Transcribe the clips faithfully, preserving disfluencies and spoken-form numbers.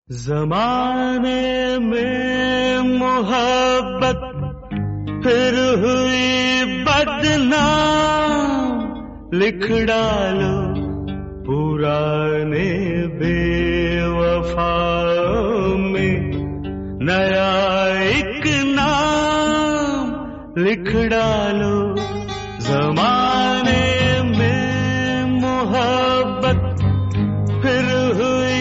ज़माने में मोहब्बत फिर हुई बदनाम, लिख डालो पुराने बेवफाओं में नया एक नाम, लिख डालो। ज़माने में मोहब्बत फिर हुई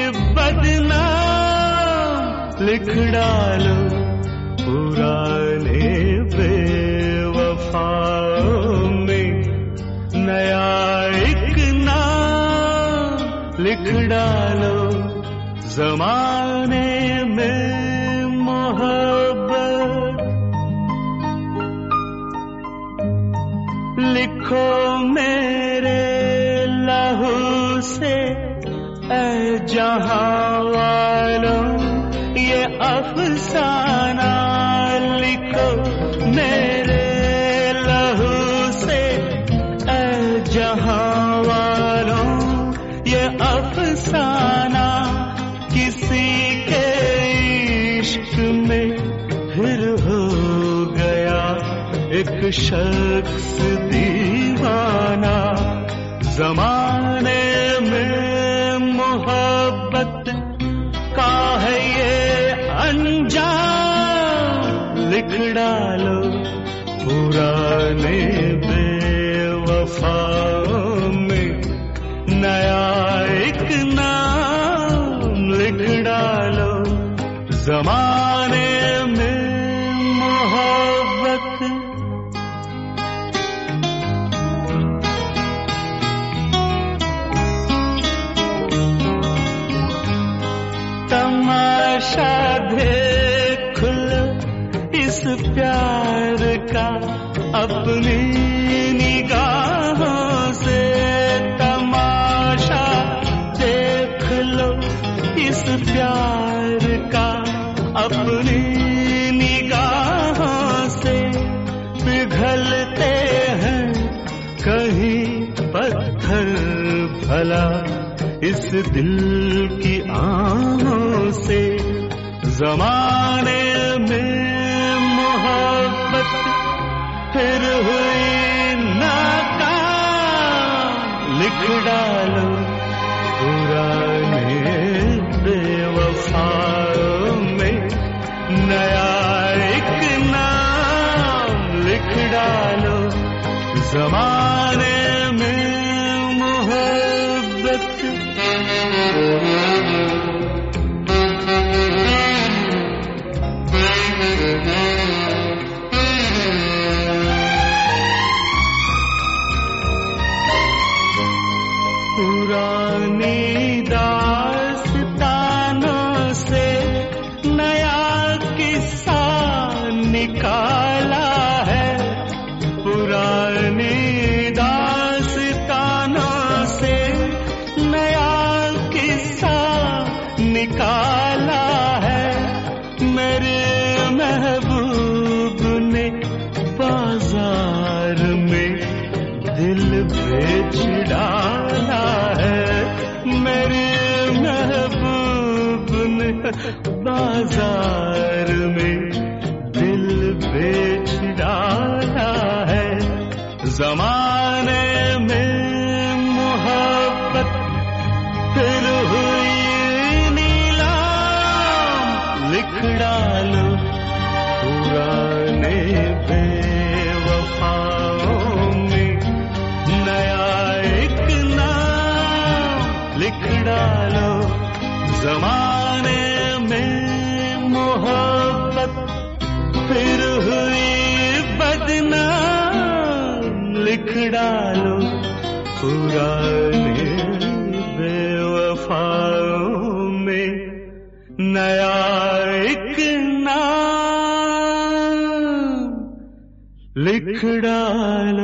बदनाम, लिख डालो पुराने बेवफाओं में नया एक नाम, लिख डालो। ज़माने में मोहब्बत लिखो मेरे लहू से ऐ जहां वालों ये अफसाना, लिखो मेरे लहू से ऐ जहां वालों ये अफसाना। किसी के इश्क में फिर हो गया एक शख्स दीवाना। ज़माने में मोहब्बत का है ये अंजाम, लिख डालो पुराने बेवफाओं में नया एक नाम, लिख डालो। ज़माने में मोहब्बत तमाशा देख लो इस प्यार का अपनी निगाहों से, तमाशा देख लो इस प्यार का अपनी निगाहों से। पिघलते हैं कहीं पत्थर भला इस दिल की आहों से। ज़माने में मोहब्बत फिर हुई नाकाम, लिख डालो पुराने बेवफाओं में नया एक नाम, लिख डालो। ज़माने में मोहब्बत पुरानी दास्तानों से नया किस्सा निकाला है, पुरानी दास्तानों से नया किस्सा निकाला है। मेरे महबूब ने बाजार में दिल बेच डाला है, मेरे महबूब ने बाजार में दिल बेच डाला है। ज़माने में मोहब्बत फिर हुई नीलाम, लिख डालो पुराने बेवफाओं में नया एक नाम, लिख डालो। ज़माने में मोहब्बत फिर हुई बदनाम, लिख डालो पुराने बेवफाओं में नया एक नाम, लिख डालो।